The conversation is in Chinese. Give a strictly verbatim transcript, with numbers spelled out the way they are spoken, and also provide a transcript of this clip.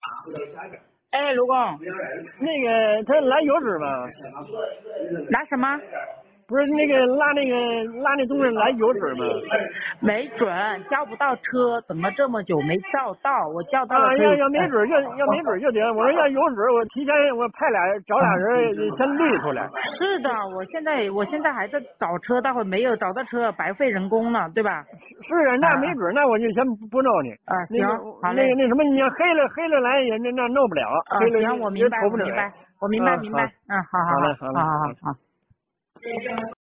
哎，卢工， 那个他拉油脂吗？ 拿什么？ 不是那个拉那个拉那东西来油脂吗？ 没准叫不到车，等了这么久没叫到，我叫到了啊， 可以。 要要没准就要没准就得，我说要油脂，我提前我派俩找俩人先滤出来。 是的，我现在我现在还在找车，待会没有找到车，白费人工了，对吧？ 是啊，那没准，那我就先不弄你。 啊，行， 那个好嘞。 那个那什么，你要黑了黑了来也那那弄不了。 啊， 黑了行，我明白，我明白，我明白，明白。嗯，好好好嘞， 好， 好嘞， 好好好好。